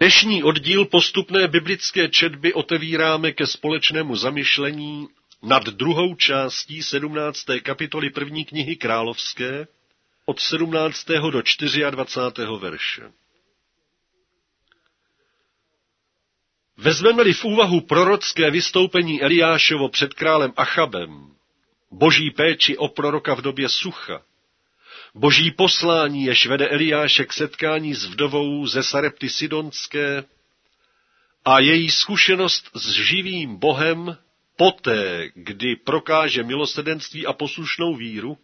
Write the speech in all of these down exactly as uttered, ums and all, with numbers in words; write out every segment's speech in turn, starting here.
Dnešní oddíl postupné biblické četby otevíráme ke společnému zamyšlení nad druhou částí sedmnácté kapitoly první knihy Královské od sedmnáctého do dvacátého čtvrtého verše. Vezmeme-li v úvahu prorocké vystoupení Eliášovo před králem Achabem, boží péči o proroka v době sucha, boží poslání, jež vede Eliáše k setkání s vdovou ze Sarepty Sidonské a její zkušenost s živým Bohem poté, kdy prokáže milosrdenství a poslušnou víru,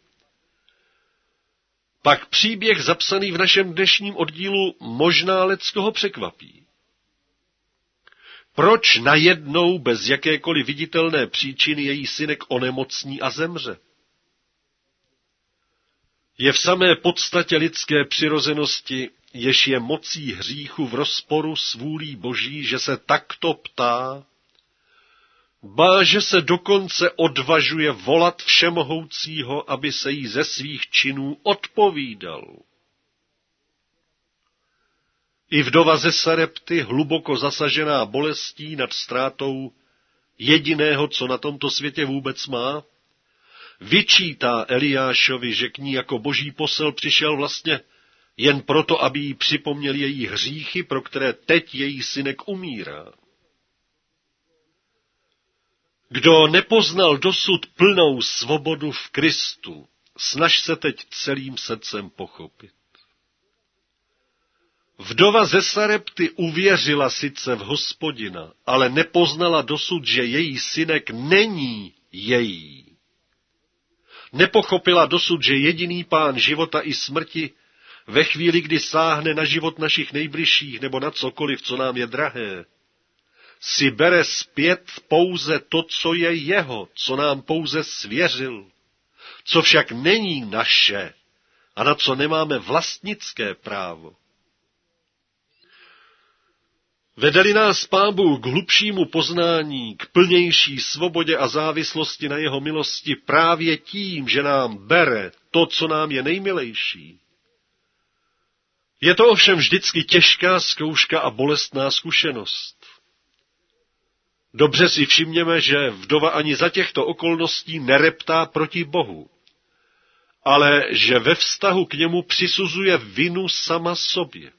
pak příběh zapsaný v našem dnešním oddílu možná leckoho překvapí. Proč najednou bez jakékoliv viditelné příčiny její synek onemocní a zemře? Je v samé podstatě lidské přirozenosti, jež je mocí hříchu v rozporu s vůlí Boží, že se takto ptá, ba že se dokonce odvažuje volat Všemohoucího, aby se jí ze svých činů odpovídal. I vdova ze Sarepty, hluboko zasažená bolestí nad ztrátou jediného, co na tomto světě vůbec má, vyčítá Eliášovi, že k ní jako boží posel přišel vlastně jen proto, aby jí připomněl její hříchy, pro které teď její synek umírá. Kdo nepoznal dosud plnou svobodu v Kristu, snaž se teď celým srdcem pochopit. Vdova ze Sarepty uvěřila sice v Hospodina, ale nepoznala dosud, že její synek není její. Nepochopila dosud, že jediný pán života i smrti ve chvíli, kdy sáhne na život našich nejbližších nebo na cokoliv, co nám je drahé, si bere zpět pouze to, co je jeho, co nám pouze svěřil, co však není naše a na co nemáme vlastnické právo. Vede-li nás Pán Bůh k hlubšímu poznání, k plnější svobodě a závislosti na jeho milosti právě tím, že nám bere to, co nám je nejmilejší. Je to ovšem vždycky těžká zkouška a bolestná zkušenost. Dobře si všimněme, že vdova ani za těchto okolností nereptá proti Bohu, ale že ve vztahu k němu přisuzuje vinu sama sobě.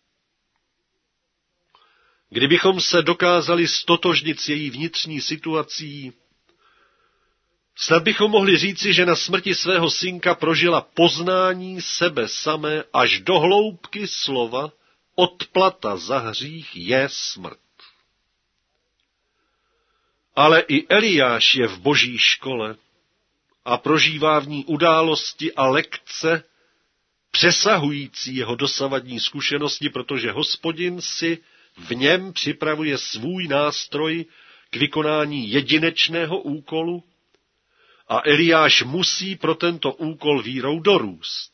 Kdybychom se dokázali stotožnit s její vnitřní situací, snad bychom mohli říci, že na smrti svého synka prožila poznání sebe samé až do hloubky slova, odplata za hřích je smrt. Ale i Eliáš je v boží škole a prožívá v ní události a lekce přesahující jeho dosavadní zkušenosti, protože Hospodin si v něm připravuje svůj nástroj k vykonání jedinečného úkolu a Eliáš musí pro tento úkol vírou dorůst.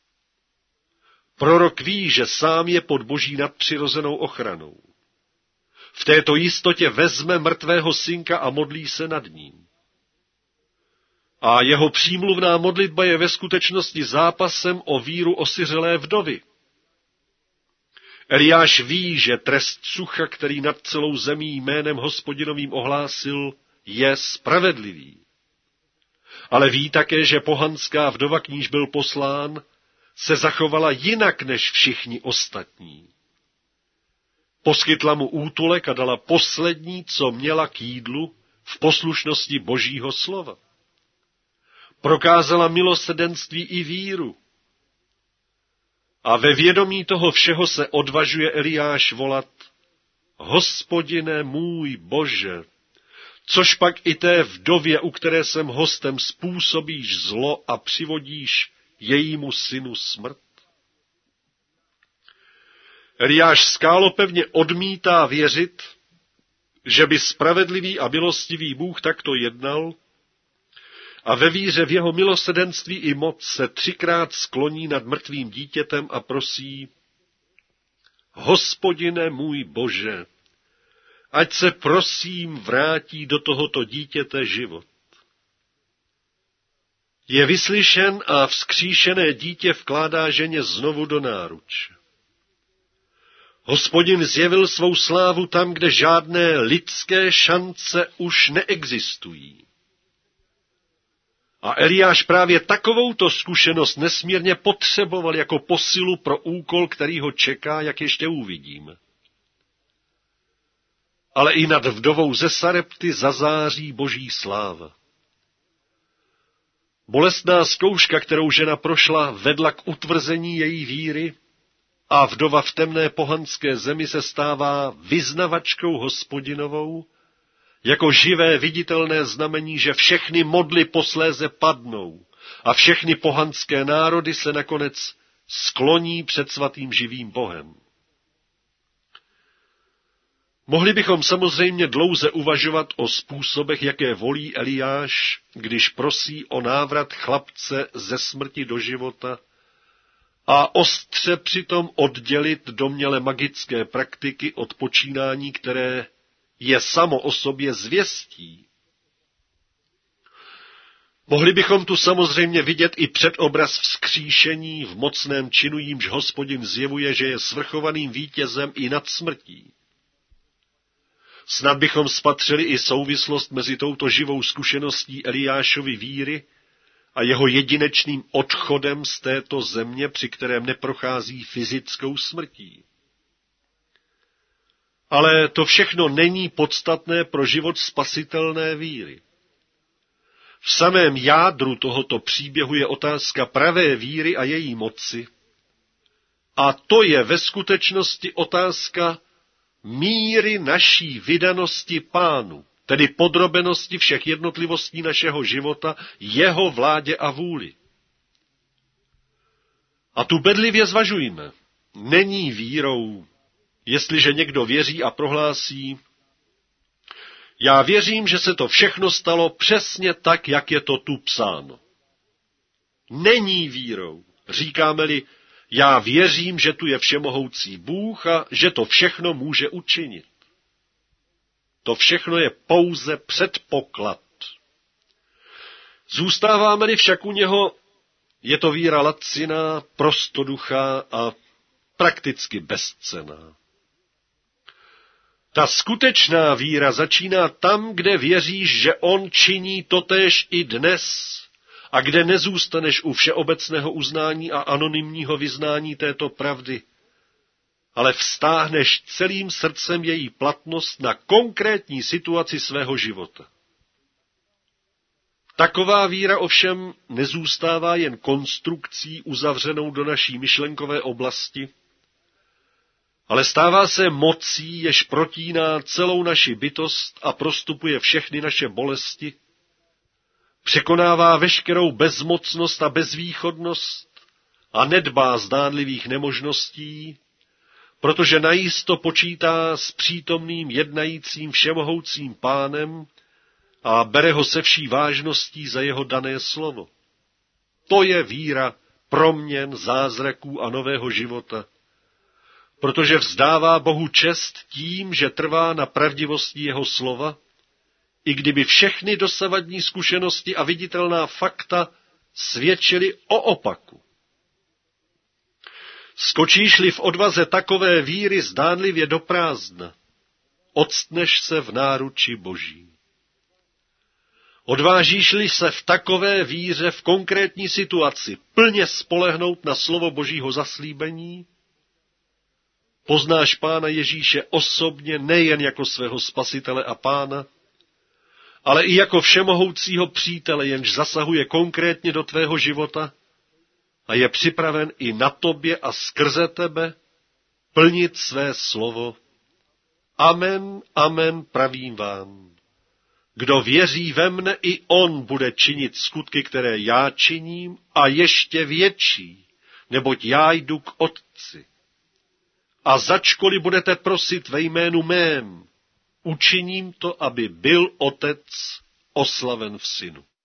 Prorok ví, že sám je pod boží nadpřirozenou ochranou. V této jistotě vezme mrtvého synka a modlí se nad ním. A jeho přímluvná modlitba je ve skutečnosti zápasem o víru osiřelé vdovy. Eliáš ví, že trest sucha, který nad celou zemí jménem Hospodinovým ohlásil, je spravedlivý. Ale ví také, že pohanská vdova, k níž byl poslán, se zachovala jinak než všichni ostatní. Poskytla mu útulek a dala poslední, co měla k jídlu, v poslušnosti božího slova. Prokázala milosrdenství i víru. A ve vědomí toho všeho se odvažuje Eliáš volat: Hospodine můj Bože, což pak i té vdově, u které jsem hostem, způsobíš zlo a přivodíš jejímu synu smrt. Eliáš skálopevně odmítá věřit, že by spravedlivý a milostivý Bůh takto jednal, a ve víře v jeho milosrdenství i moc se třikrát skloní nad mrtvým dítětem a prosí: Hospodine můj Bože, ať se prosím vrátí do tohoto dítěte život. Je vyslyšen a vzkříšené dítě vkládá ženě znovu do náruče. Hospodin zjevil svou slávu tam, kde žádné lidské šance už neexistují. A Eliáš právě takovouto zkušenost nesmírně potřeboval jako posilu pro úkol, který ho čeká, jak ještě uvidím. Ale i nad vdovou ze Sarepty zazáří boží sláva. Bolestná zkouška, kterou žena prošla, vedla k utvrzení její víry a vdova v temné pohanské zemi se stává vyznavačkou Hospodinovou, jako živé viditelné znamení, že všechny modly posléze padnou a všechny pohanské národy se nakonec skloní před svatým živým Bohem. Mohli bychom samozřejmě dlouze uvažovat o způsobech, jaké volí Eliáš, když prosí o návrat chlapce ze smrti do života a ostře přitom oddělit domněle magické praktiky od počínání, které je samo o sobě zvěstí. Mohli bychom tu samozřejmě vidět i předobraz vzkříšení v mocném činu, jímž Hospodin zjevuje, že je svrchovaným vítězem i nad smrtí. Snad bychom spatřili i souvislost mezi touto živou zkušeností Eliášovy víry a jeho jedinečným odchodem z této země, při kterém neprochází fyzickou smrtí. Ale to všechno není podstatné pro život spasitelné víry. V samém jádru tohoto příběhu je otázka pravé víry a její moci, a to je ve skutečnosti otázka míry naší vydanosti Pánu, tedy podrobenosti všech jednotlivostí našeho života, jeho vládě a vůli. A tu bedlivě zvažujme. Není vírou, jestliže někdo věří a prohlásí: já věřím, že se to všechno stalo přesně tak, jak je to tu psáno. Není vírou, říkáme-li: já věřím, že tu je všemohoucí Bůh a že to všechno může učinit. To všechno je pouze předpoklad. Zůstáváme-li však u něho, je to víra laciná, prostoduchá a prakticky bezcenná. Ta skutečná víra začíná tam, kde věříš, že on činí totéž i dnes, a kde nezůstaneš u všeobecného uznání a anonymního vyznání této pravdy, ale vztáhneš celým srdcem její platnost na konkrétní situaci svého života. Taková víra ovšem nezůstává jen konstrukcí uzavřenou do naší myšlenkové oblasti, ale stává se mocí, jež protíná celou naši bytost a prostupuje všechny naše bolesti, překonává veškerou bezmocnost a bezvýchodnost a nedbá zdánlivých nemožností, protože najisto počítá s přítomným jednajícím všemohoucím Pánem a bere ho se vší vážností za jeho dané slovo. To je víra proměn, zázraků a nového života, protože vzdává Bohu čest tím, že trvá na pravdivosti jeho slova, i kdyby všechny dosavadní zkušenosti a viditelná fakta svědčily o opaku. Skočíš-li v odvaze takové víry zdánlivě do prázdna, octneš se v náruči Boží. Odvážíš-li se v takové víře v konkrétní situaci plně spolehnout na slovo Božího zaslíbení, poznáš Pána Ježíše osobně nejen jako svého spasitele a Pána, ale i jako všemohoucího přítele, jenž zasahuje konkrétně do tvého života a je připraven i na tobě a skrze tebe plnit své slovo. Amen, amen, pravím vám. Kdo věří ve mne, i on bude činit skutky, které já činím, a ještě větší, neboť já jdu k Otci. A začkoli budete prosit ve jménu mém, učiním to, aby byl Otec oslaven v Synu.